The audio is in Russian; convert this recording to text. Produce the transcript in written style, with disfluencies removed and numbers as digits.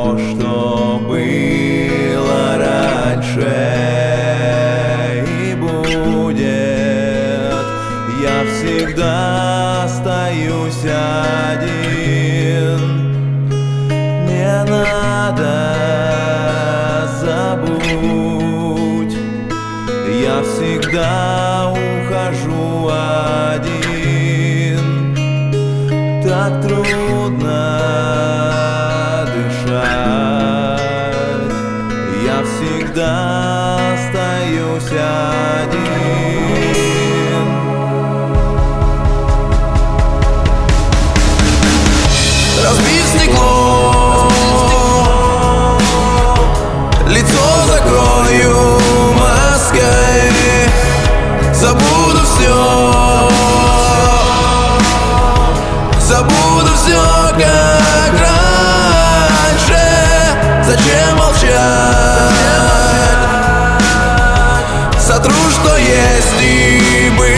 все, что было раньше и будет. Я всегда остаюсь один. Не надо, забудь. Я всегда ухожу один. Так трудно дышать. Я всегда остаюсь один. Разбив стекло, лицо закрою маской. Забуду все, забуду все, как раньше. Зачем молчать? Сотру, что есть, и быть.